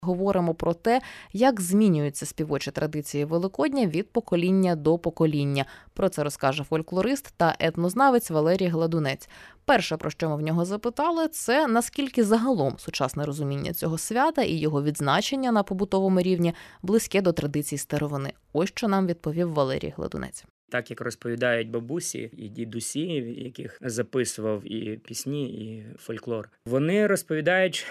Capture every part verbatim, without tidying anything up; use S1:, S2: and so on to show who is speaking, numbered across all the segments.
S1: Говоримо про те, як змінюються співочі традиції Великодня від покоління до покоління. Про це розкаже фольклорист та етнознавець Валерій Гладунець. Перше, про що ми в нього запитали, це наскільки загалом сучасне розуміння цього свята і його відзначення на побутовому рівні близьке до традицій старовини. Ось що нам відповів Валерій Гладунець.
S2: Так, як розповідають бабусі і дідусі, яких записував і пісні, і фольклор, вони розповідають,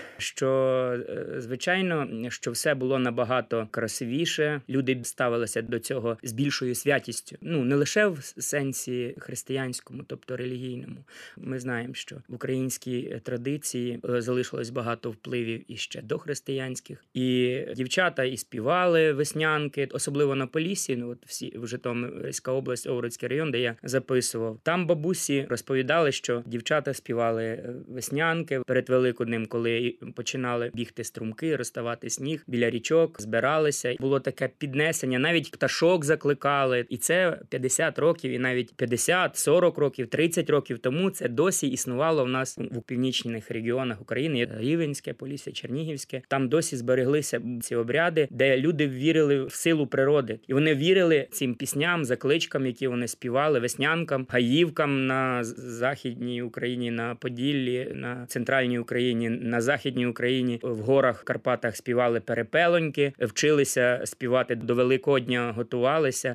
S2: що, звичайно, що все було набагато красивіше, люди ставилися до цього з більшою святістю. Ну, не лише в сенсі християнському, тобто релігійному. Ми знаємо, що в українській традиції залишилось багато впливів іще до християнських. І дівчата і співали веснянки, особливо на Поліссі, ну, от всі, в Житомирська область, Овруцький район, де я записував. Там бабусі розповідали, що дівчата співали веснянки перед Великоднем, коли починали бігти струмки, розставати сніг біля річок, збиралися. Було таке піднесення, навіть пташок закликали. І це п'ятдесят років, і навіть п'ятдесят, сорок років, тридцять років тому це досі існувало в нас в північних регіонах України. Рівненське, Полісся, Чернігівське. Там досі збереглися ці обряди, де люди вірили в силу природи. І вони вірили цим пісням, закличкам, які вони співали, веснянкам, гаївкам на Західній Україні, на Поділлі, на Центральній Україні, на Західній Україні, в горах, в Карпатах співали перепелоньки, вчилися співати до Великодня, готувалися.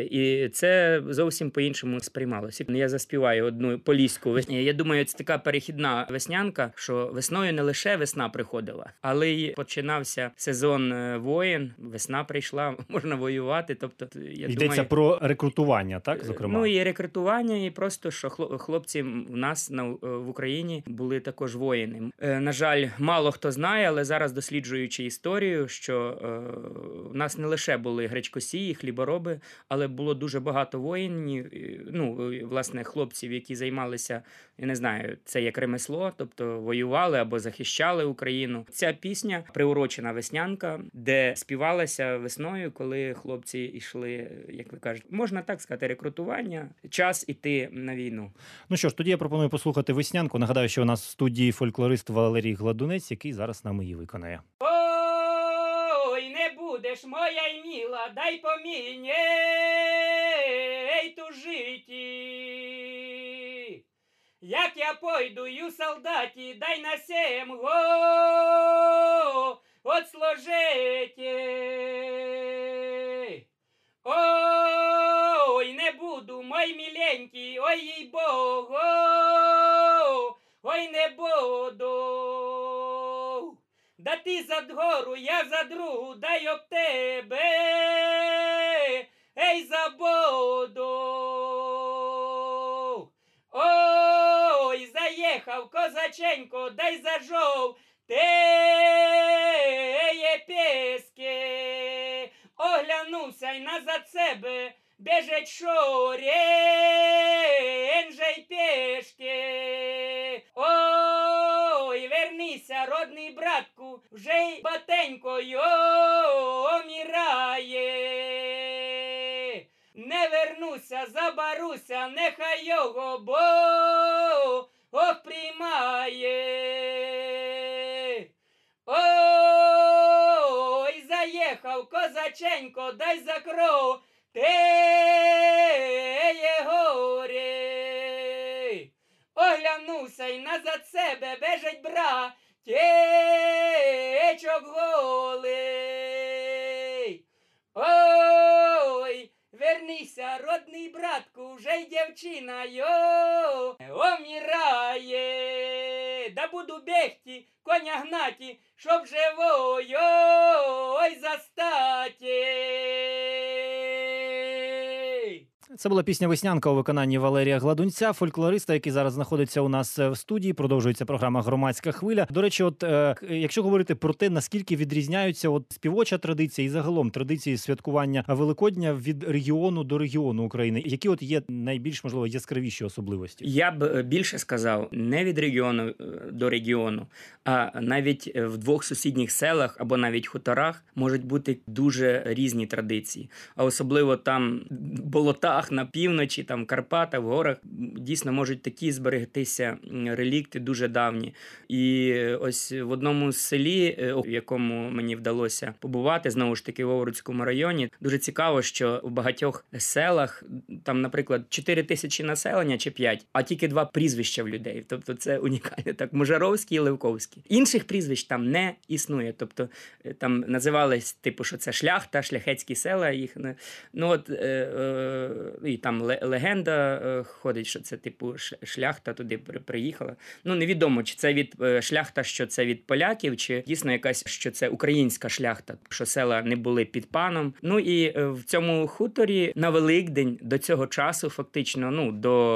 S2: І це зовсім по-іншому сприймалося. Я заспіваю одну поліську веснянку. Я думаю, це така перехідна веснянка, що весною не лише весна приходила, але й починався сезон воєн, весна прийшла, можна воювати. Тобто, я
S3: Йдеться
S2: думаю,
S3: про рекрутування, так, зокрема?
S2: Ну, і рекрутування, і просто, що хлопці в нас на, в Україні були також воїни. На жаль, мало хто знає, але зараз, досліджуючи історію, що е, в нас не лише були гречкосії, хлібороби, але було дуже багато воїнів, ну, власне, хлопців, які займалися, я не знаю, це як ремесло, тобто воювали або захищали Україну. Ця пісня приурочена веснянка, де співалася весною, коли хлопці йшли, як ви кажете, можна так сказати, рекрутування, час іти на війну.
S3: Ну що ж, тоді я пропоную послухати веснянку. Нагадаю, що у нас в студії фольклорист Валерій Гладунець, який зараз нам її виконає.
S2: Ой, не будеш, моя й міла, дай помінь, ей, тужиті. Як я пойду, ю солдаті, дай на сем го, от сложете. Ой, не буду, мой миленький, ой, їй-богу, ой, не буду. Да ти за дгору, я за другу, дай об тебе, ей, забуду. Ой, заїхав козаченько, дай зажов теє пески. Оглянувся й назад себе, біжить шорень же й пешки. Ой, вернися, родний братку, вже й батенькою омірає. Не вернуся, забаруся, нехай його Бог приймає. Ой, заїхав козаченько, дай закров теє горе. Оглянувся й назад себе, бежить братечок голий. Ой, вернися, родний братку, вже й дівчина йо омірає. Да буду бігти, коня гнаті, щоб живою ой застаті.
S3: Це була пісня «Веснянка» у виконанні Валерія Гладунця, фольклориста, який зараз знаходиться у нас в студії. Продовжується програма «Громадська хвиля». До речі, от е, якщо говорити про те, наскільки відрізняються от співоча традиція і загалом традиції святкування Великодня від регіону до регіону України, які от є найбільш, можливо, яскравіші особливості?
S2: Я б більше сказав, не від регіону до регіону, а навіть в двох сусідніх селах або навіть хуторах можуть бути дуже різні традиції. А особливо там в болотах, селах на півночі, там в Карпатах, в горах, дійсно можуть такі зберегтися релікти дуже давні. І ось в одному з селі, в якому мені вдалося побувати, знову ж таки в Овруцькому районі, дуже цікаво, що в багатьох селах, там, наприклад, чотири тисячі населення чи п'ять, а тільки два прізвища в людей. Тобто це унікально. Так, Можаровський і Левковський. Інших прізвищ там не існує. Тобто там називались, типу, що це шляхта, шляхетські села. Їх, ну от, е, е, і там легенда е, ходить, що це, типу, шляхта туди приїхала. Ну, невідомо, чи це від е, шляхта, що це від поляків, чи дійсно якась, що це українська шляхта, що села не були під паном. Ну і е, в цьому хуторі на Великдень до цього часу, фактично, ну,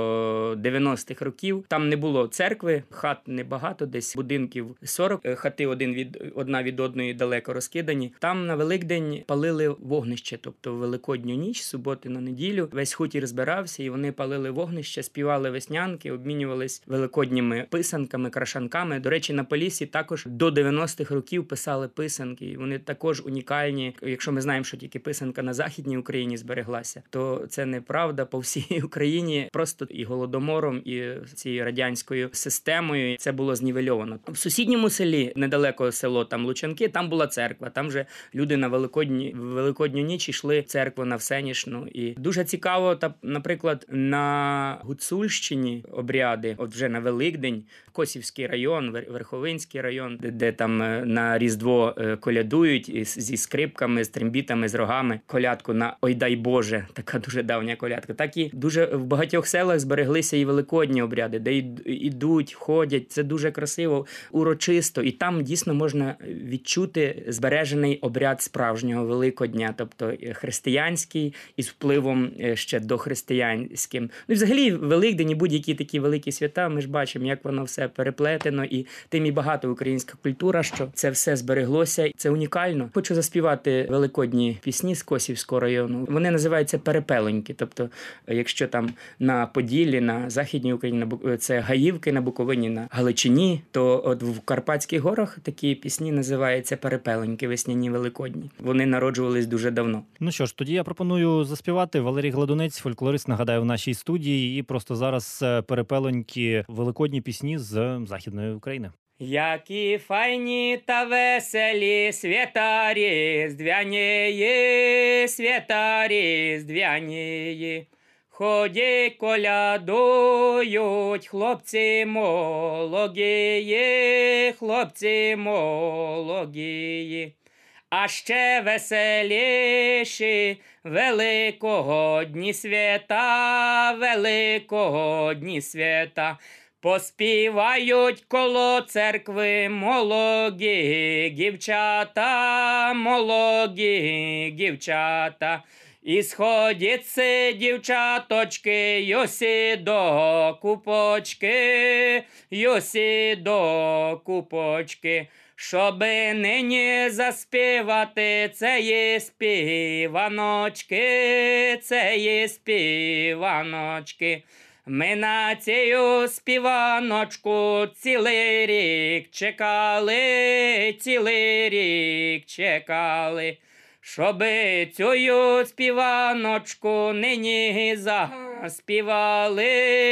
S2: до дев'яностих років, там не було церкви, хат небагато, десь будинків сорок, хати один від, одна від одної далеко розкидані. Там на Великдень палили вогнище, тобто в Великодню ніч, суботи на неділю, весь хутір збирався, і вони палили вогнище, співали веснянки, обмінювались великодніми писанками, крашанками. До речі, на Поліссі також до дев'яностих років писали писанки, і вони також унікальні. Якщо ми знаємо, що тільки писанка на Західній Україні збереглася, то це неправда. По всій Україні просто і голодомором, і цією радянською системою це було знівельовано. В сусідньому селі, недалеко село там Лучанки, там була церква, там вже люди на Великодні, Великодню ніч йшли в церкву на Всенішну. І дуже цікаво, та, наприклад, на Гуцульщині обряди, от вже на Великдень, Косівський район, Верховинський район, де, де там на Різдво колядують зі скрипками, з трембітами, з рогами, колядку на «Ой дай Боже», така дуже давня колядка. Так і дуже в багатьох селах збереглися і великодні обряди, де йдуть, ходять, це дуже красиво, урочисто, і там дійсно можна відчути збережений обряд справжнього Великодня, тобто християнський із впливом ще дохристиянським. Ну і взагалі Великдень і будь-які такі великі свята, ми ж бачимо, як воно все переплетено, і тим і багато українська культура, що це все збереглося. Це унікально. Хочу заспівати великодні пісні з Косівського району. Вони називаються «Перепелоньки». Тобто, якщо там на Поділлі, на Західній Україні, це Гаївки, на Буковині, на Галичині, то от в Карпатських горах такі пісні називаються «Перепелоньки», весняні великодні. Вони народжувались дуже давно.
S3: Ну що ж, тоді я пропоную заспівати. Валерій Гладунець, фольклорист, нагадаю, в нашій студії. І просто зараз «Перепелоньки», великодні пісні з Західної України.
S2: Які файні та веселі свята різдвяні, свята різдвяні. Ходять, колядують хлопці молоді, хлопці молоді. А ще веселіші великодні свята, великодні свята. Поспівають коло церкви молоді дівчата, молоді дівчата. І сходяться дівчаточки, йосі до купочки, йосі до купочки. Щоби нині заспівати цієї співаночки, цієї співаночки. Ми на цю співаночку цілий рік чекали, цілий рік чекали. Щоби цю співаночку нині заспівали,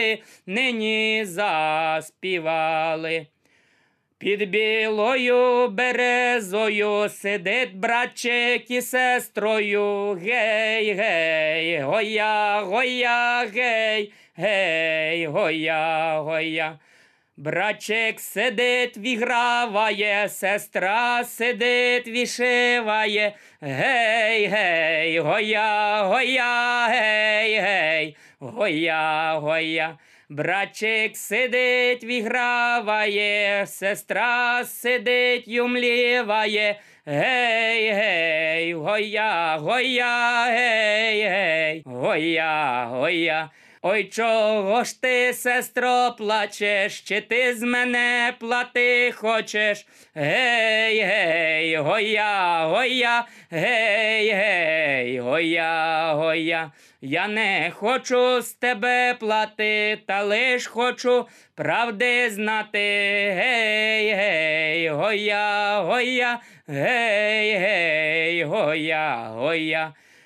S2: нині заспівали. Під білою березою сидить братчик і сестрою, гей, гей, гоя, гоя, гей, гей, гоя, гоя. Братчик сидить, віграває, сестра сидить, вішиває, гей, гей, гоя, гоя, гей, гей, гоя, гоя. Братчик сидить, віграває, сестра сидить, юмліває, гей, гей, гоя, гоя, гей, гей, гоя, гоя. Ой, чого ж ти, сестро, плачеш, чи ти з мене плати хочеш? Гей, гей, гоя, гоя, гей, гей, гоя, гоя. Я не хочу з тебе плати, та лиш хочу правди знати. Гей, гей, гоя, гоя, гей, гей, гоя, гоя.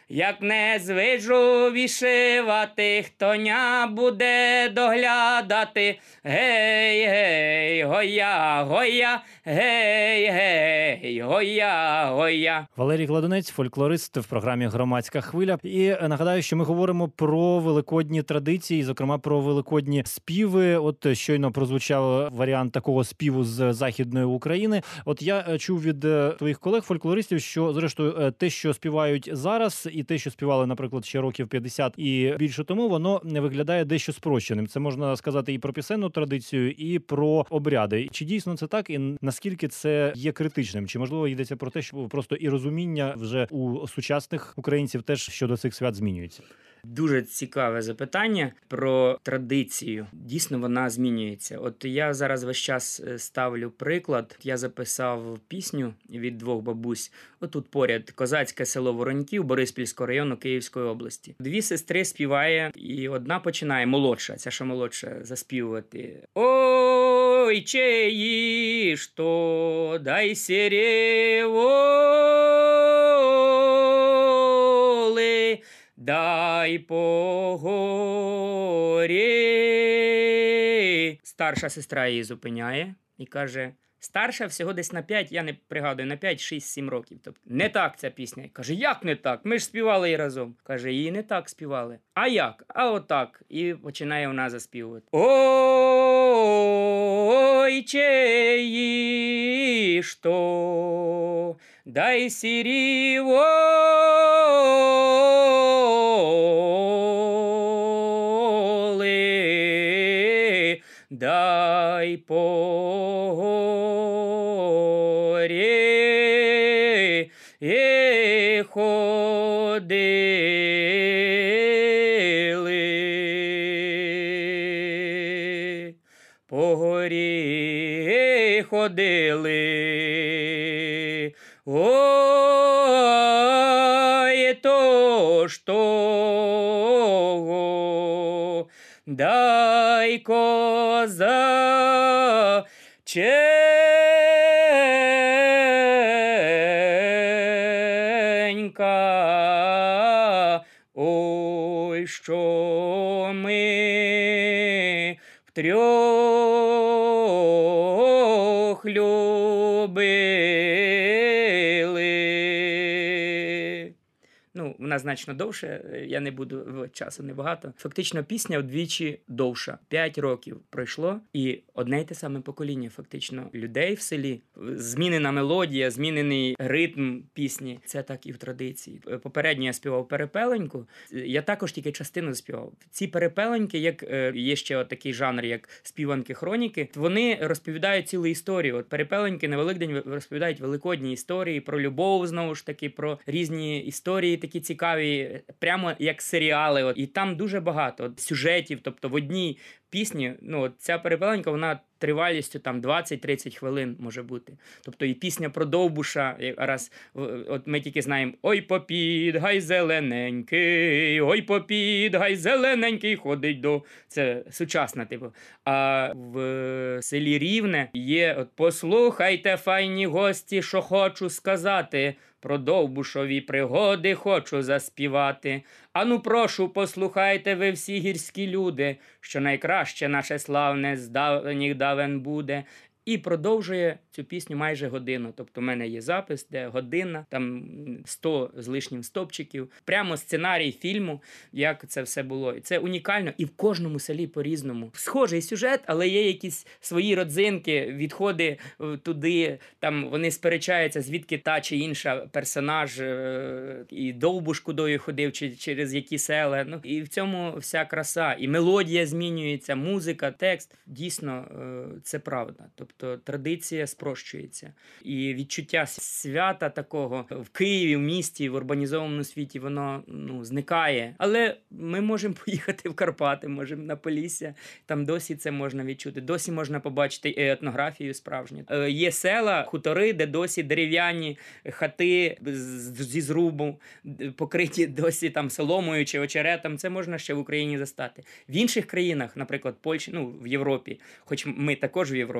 S2: Як не звижу вішивати, хтоня буде доглядати. Гей, гей, гоя, гоя, гей, гей, гоя, гоя.
S3: Валерій Гладунець, фольклорист в програмі «Громадська хвиля». І нагадаю, що ми говоримо про великодні традиції, зокрема про великодні співи. От щойно прозвучав варіант такого співу з Західної України. От я чув від твоїх колег-фольклористів, що, зрештою, те, що співають зараз, і те, що співали, наприклад, ще років п'ятдесят і більше тому, воно не виглядає дещо спрощеним. Це можна сказати і про пісенну традицію, і про обряди. Чи дійсно це так, і наскільки це є критичним? Чи, можливо, йдеться про те, що просто і розуміння вже у сучасних українців теж щодо цих свят змінюється?
S2: Дуже цікаве запитання про традицію. Дійсно, вона змінюється. От я зараз весь час ставлю приклад. Я записав пісню від двох бабусь. Отут поряд козацьке село Вороньків Бориспільського району Київської області. Дві сестри співає, і одна починає, молодша, ця що молодша, заспівувати. Ой, чеї, що дай сереволи, дай по горі. Старша сестра її зупиняє і каже, старша всього десь на п'ять, я не пригадую, на п'ять, шість, сім років. Тобто, не так ця пісня. Каже, як не так? Ми ж співали її разом. Каже, її не так співали. А як? А отак. І починає вона заспівувати. Ой, чеї, що дай сіріволи, дай по горі і ходили, по горі ходили. Ой, то ж того, дай козаченька, ой, що ми втрьох любили. Ну, вона значно довше, я не буду, часу небагато. Фактично пісня вдвічі довша. П'ять років пройшло, і одне й те саме покоління, фактично, людей в селі. Змінена мелодія, змінений ритм пісні. Це так і в традиції. Попередньо я співав перепеленьку, я також тільки частину співав. Ці перепеленьки, як є ще такий жанр, як співанки-хроніки, вони розповідають цілу історію. От перепеленьки на Великдень розповідають великодні історії про любов, знову ж таки, про різні історії, такі цікаві, прямо як серіали. От. І там дуже багато от, сюжетів, тобто в одній пісні, ну, от ця перепеленька, вона тривалістю там двадцять-тридцять хвилин може бути. Тобто і пісня про Довбуша, раз, от ми тільки знаємо «Ой, попід, гай зелененький, ой, попід, гай зелененький, ходить до...» Це сучасна, типу. А в селі Рівне є от «Послухайте, файні гості, що хочу сказати, про Довбушові пригоди хочу заспівати. Ану, прошу, послухайте ви всі гірські люди, що найкраще наше славне з давніх давен буде». І продовжує цю пісню майже годину. Тобто в мене є запис, де година, там сто з лишнім стопчиків. Прямо сценарій фільму, як це все було. І це унікально. І в кожному селі по-різному. Схожий сюжет, але є якісь свої родзинки, відходи туди. Там вони сперечаються, звідки та чи інша персонаж, і Довбуш кудою ходив, чи через які села. Ну, і в цьому вся краса. І мелодія змінюється, музика, текст. Дійсно, це правда. Тобто Тобто традиція спрощується. І відчуття свята такого в Києві, в місті, в урбанізованому світі, воно ну, зникає. Але ми можемо поїхати в Карпати, можемо на Полісся, там досі це можна відчути. Досі можна побачити етнографію справжню. Е, є села, хутори, де досі дерев'яні хати зі зрубу, покриті досі там соломою чи очеретом. Це можна ще в Україні застати. В інших країнах, наприклад, Польщі, ну, в Європі, хоч ми також в Європі, цього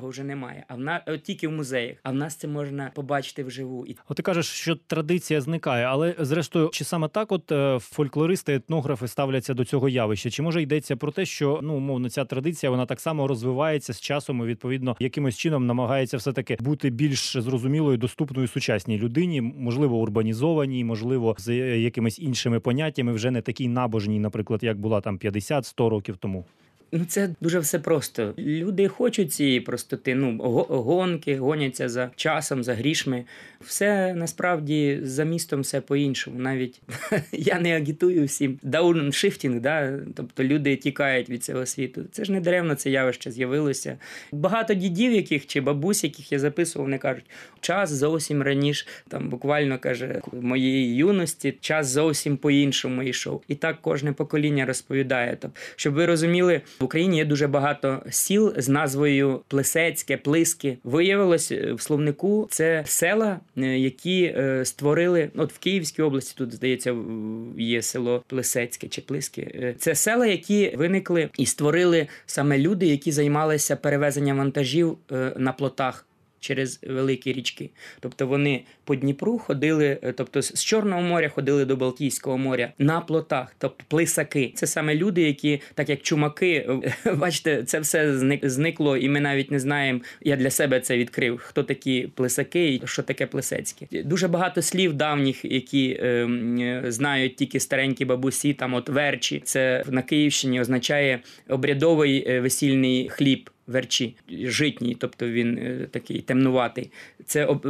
S2: цього вже немає. А в нас тільки в музеях. А в нас це можна побачити вживу. І
S3: От ти кажеш, що традиція зникає, але зрештою, чи саме так от е, фольклористи, етнографи ставляться до цього явища? Чи може йдеться про те, що, ну, умовно, ця традиція, вона так само розвивається з часом і, відповідно, якимось чином намагається все-таки бути більш зрозумілою, доступною сучасній людині, можливо, урбанізованій, можливо, з якимись іншими поняттями, вже не такій набожній, наприклад, як була там п'ятдесят-сто років тому?
S2: Ну, це дуже все просто. Люди хочуть цієї простоти, ну, гонки, гоняться за часом, за грішми. Все, насправді, за містом все по-іншому. Навіть я не агітую всім. Дауншифтінг, да? Тобто люди тікають від цього світу. Це ж не даремно це явище з'явилося. Багато дідів, яких чи бабусь, яких я записував, вони кажуть, час зовсім раніше, там буквально, каже, моєї юності, час зовсім по-іншому йшов. І так кожне покоління розповідає. Тобто, щоб ви розуміли, в Україні є дуже багато сіл з назвою Плисецьке, Плиски. Виявилось в словнику це села, які створили, от в Київській області тут, здається, є село Плисецьке чи Плиски. Це села, які виникли і створили саме люди, які займалися перевезенням вантажів на плотах через великі річки. Тобто вони по Дніпру ходили, тобто з Чорного моря ходили до Балтійського моря на плотах, тобто плисаки. Це саме люди, які, так як чумаки, бачите, це все зникло, і ми навіть не знаємо, я для себе це відкрив, хто такі плисаки і що таке Плисецьке. Дуже багато слів давніх, які е, знають тільки старенькі бабусі, там от верчі, це на Київщині означає обрядовий весільний хліб. Верчі, житній, тобто він е, такий темнуватий. Це об,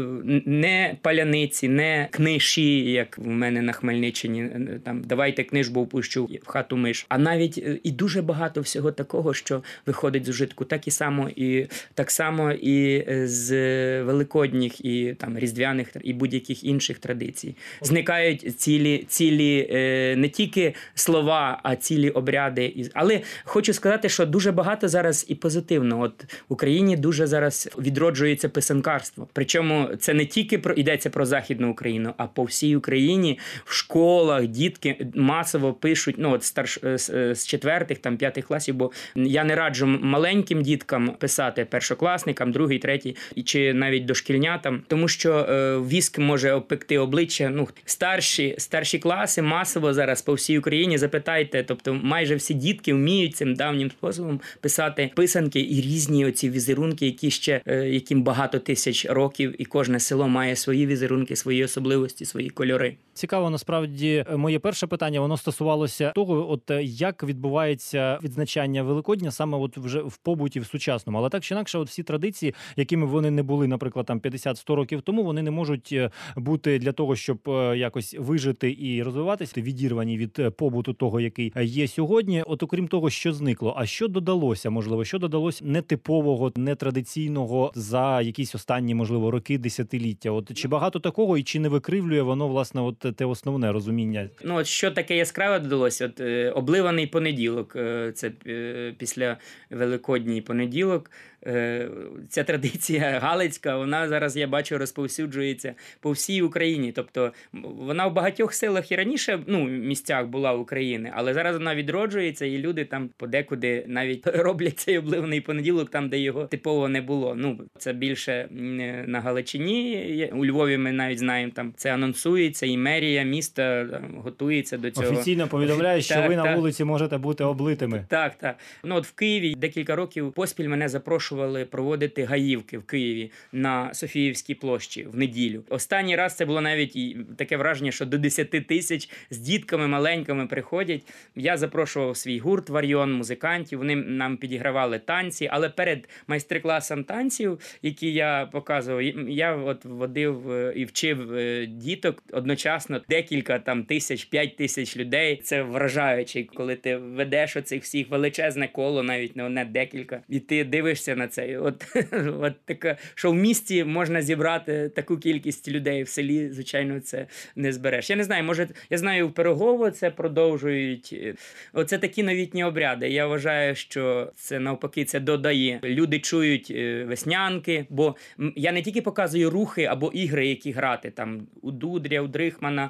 S2: не паляниці, не книші, як в мене на Хмельниччині, там давайте книжбу впущу в хату миш. А навіть е, і дуже багато всього такого, що виходить з ужитку. Так і само і так само і з великодніх, і там різдвяних, і будь-яких інших традицій. Зникають цілі, цілі е, не тільки слова, а цілі обряди. Але хочу сказати, що дуже багато зараз і позитивно. От в Україні дуже зараз відроджується писанкарство. Причому це не тільки про йдеться про Західну Україну, а по всій Україні в школах дітки масово пишуть, ну от старш, з, з четвертих, там п'ятих класів, бо я не раджу маленьким діткам писати, першокласникам, другий, третій, чи навіть дошкільнятам, тому що е, віск може обпекти обличчя. Ну, старші, старші класи масово зараз по всій Україні, запитайте, тобто майже всі дітки вміють цим давнім способом писати писанки і різні оці візерунки, які ще, яким багато тисяч років, і кожне село має свої візерунки, свої особливості, свої кольори.
S3: Цікаво, насправді, моє перше питання, воно стосувалося того, от як відбувається відзначання Великодня саме от вже в побуті, в сучасному. Але так чи інакше, от всі традиції, якими вони не були, наприклад, там п'ятдесят-сто років тому, вони не можуть бути для того, щоб якось вижити і розвиватися, відірвані від побуту того, який є сьогодні. От окрім того, що зникло, а що додалося, можливо, що додалося нетипового, нетрадиційного за якісь останні, можливо, роки, десятиліття? От чи багато такого і чи не викривлює воно, власне, от те основне розуміння?
S2: Ну, от що таке яскраве додалося? От е, обливаний понеділок, е, це е, після Великодній понеділок. Е, ця традиція галицька, вона зараз, я бачу, розповсюджується по всій Україні. Тобто вона в багатьох селах і раніше, ну, місцях була України, але зараз вона відроджується, і люди там подекуди навіть роблять цей обливаний понеділок там, де його типово не було. Ну, це більше на Галичині. У Львові ми навіть знаємо, там це анонсується, і мерія міста там, готується до цього.
S3: Офіційно повідомляє, що
S2: так,
S3: ви так. на вулиці можете бути облитими.
S2: Так, так. Ну, от в Києві декілька років поспіль мене запрошували проводити гаївки в Києві на Софіївській площі в неділю. Останній раз це було навіть і таке враження, що до десяти тисяч з дітками маленькими приходять. Я запрошував свій гурт «Варіон», музикантів, вони нам підігравали танці, але перед майстер-класом танців, які я показував, я от водив і вчив діток одночасно декілька там тисяч, п'ять тисяч людей. Це вражаюче, коли ти ведеш оцих всіх величезне коло, навіть не одне, декілька, і ти дивишся на це. От, от таке, що в місті можна зібрати таку кількість людей, в селі, звичайно, це не збереш. Я не знаю, може, я знаю, в Пирогово це продовжують. Оце такі новітні обряди. Я вважаю, що це навпаки, це додає. Люди чують веснянки, бо я не тільки показую рухи або ігри, які грати, там у Дудря, у Дрихмана,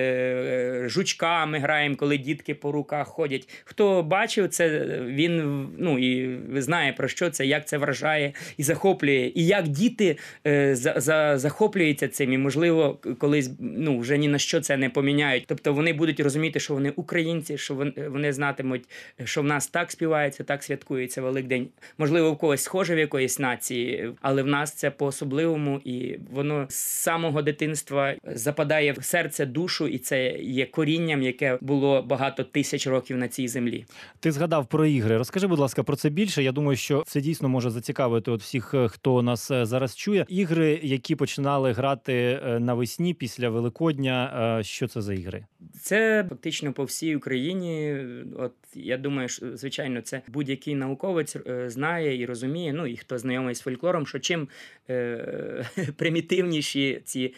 S2: е- жучка ми граємо, коли дітки по руках ходять. Хто бачив це, він, ну, і знає про що це, як як це вражає і захоплює, і як діти е, за, за, захоплюються цим, і, можливо, колись ну, вже ні на що це не поміняють. Тобто вони будуть розуміти, що вони українці, що вони, вони знатимуть, що в нас так співається, так святкується Великдень. Можливо, в когось схоже в якоїсь нації, але в нас це по-особливому, і воно з самого дитинства западає в серце, душу, і це є корінням, яке було багато тисяч років на цій землі.
S3: Ти згадав про ігри. Розкажи, будь ласка, про це більше. Я думаю, що це дійсно може зацікавити от всіх, хто нас зараз чує. Ігри, які починали грати навесні після Великодня, що це за ігри?
S2: Це фактично по всій Україні. От я думаю, що, звичайно, це будь-який науковець знає і розуміє, ну і хто знайомий з фольклором, що чим е- примітивніші ці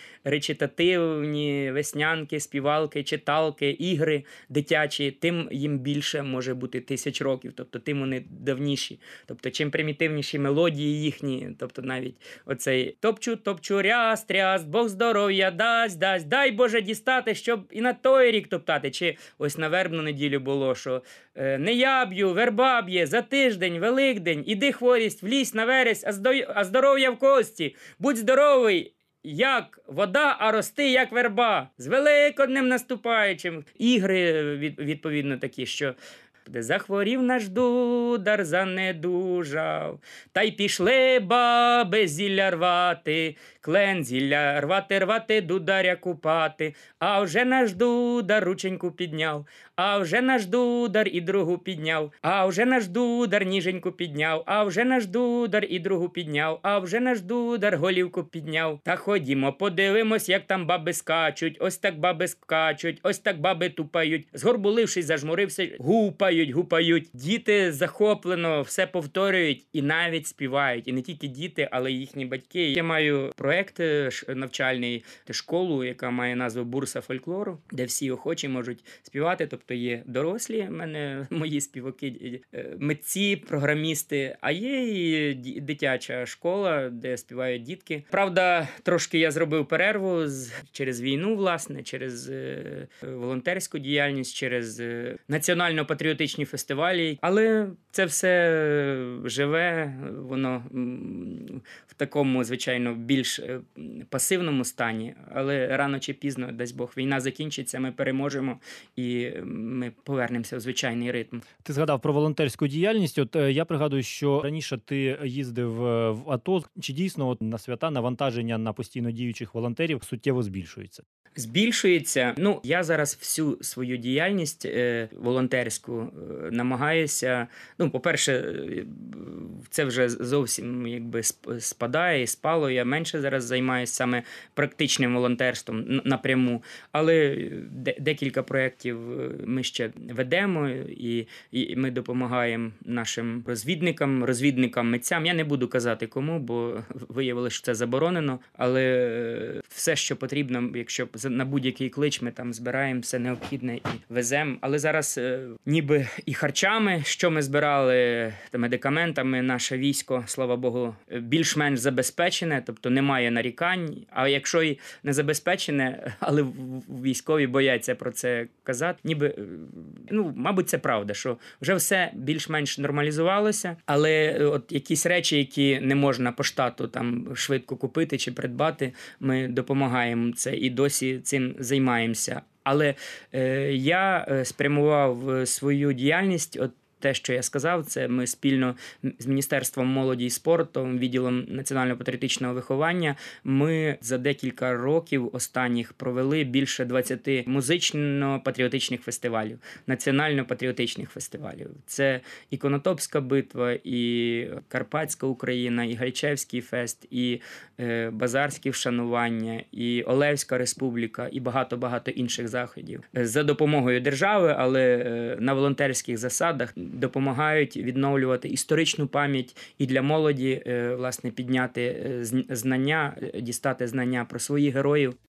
S2: речитативні веснянки, співалки, читалки, ігри дитячі, тим їм більше може бути тисяч років, тобто тим вони давніші. Тобто чим примітивніші мелодії їхні, тобто навіть оцей топчу, топчу, ряс, тряс, Бог здоров'я дасть, дасть, дай Боже дістати, щоб і на той рік топтати. Чи ось на вербну неділю було, що е, не я б'ю, верба б'є, за тиждень, Великдень, іди хворість, влізь на вересь, а, здо... а здоров'я в кості, будь здоровий, як вода, а рости, як верба. З Великоднем наступаючим. Ігри, відповідно, такі, що де захворів наш дудар, занедужав, та й пішли баби зілля рвати, клен зілля рвати, рвати, дударя купати. А вже наш дудар рученьку підняв, а вже наш дудар і другу підняв, а вже наш дудар ніженьку підняв, а вже наш дудар і другу підняв, а вже наш дудар голівку підняв. Та ходімо, подивимось, як там баби скачуть, ось так баби скачуть, ось так баби тупають, згорбулившись, зажмурився, гупають, гупають. Діти захоплено все повторюють і навіть співають. І не тільки діти, але й їхні батьки. Я маю проект навчальний, школу, яка має назву «Бурса фольклору», де всі охочі можуть співати. Тобто є дорослі, в мене мої співаки, митці, програмісти, а є і дитяча школа, де співають дітки. Правда, трошки я зробив перерву через війну, власне, через волонтерську діяльність, через національно-патріотичні фестивалі. Але це все живе, воно в такому, звичайно, більш пасивному стані. Але рано чи пізно, дасть Бог, війна закінчиться, ми переможемо і ми повернемося в звичайний ритм.
S3: Ти згадав про волонтерську діяльність. От я пригадую, що раніше ти їздив в АТО. Чи дійсно от на свята навантаження на постійно діючих волонтерів суттєво збільшується?
S2: Збільшується. Ну, я зараз всю свою діяльність е, волонтерську е, намагаюся, ну, по-перше, це вже зовсім якби спадає і спало. Я менше зараз займаюся саме практичним волонтерством напряму, але де, декілька проєктів ми ще ведемо і, і ми допомагаємо нашим розвідникам, розвідникам, митцям. Я не буду казати кому, бо виявилося, що це заборонено, але все, що потрібно, якщо на будь-який клич ми там збираємо все необхідне і веземо. Але зараз е, ніби і харчами, що ми збирали, та медикаментами, наше військо, слава Богу, більш-менш забезпечене, тобто немає нарікань. А якщо і не забезпечене, але військові бояться про це казати, ніби, ну, мабуть, це правда, що вже все більш-менш нормалізувалося, але от якісь речі, які не можна по штату там швидко купити чи придбати, ми допомагаємо це і досі цим займаємося. Але е, я спрямував свою діяльність, от те, що я сказав, це ми спільно з Міністерством молоді і спорту, відділом національно-патріотичного виховання, ми за декілька років останніх провели більше двадцяти музично-патріотичних фестивалів, національно-патріотичних фестивалів. Це і Конотопська битва, і Карпатська Україна, і Гайчевський фест, і е, Базарські вшанування, і Олевська республіка, і багато-багато інших заходів. За допомогою держави, але е, на волонтерських засадах, допомагають відновлювати історичну пам'ять і для молоді, власне, підняти знання, дістати знання про своїх героїв.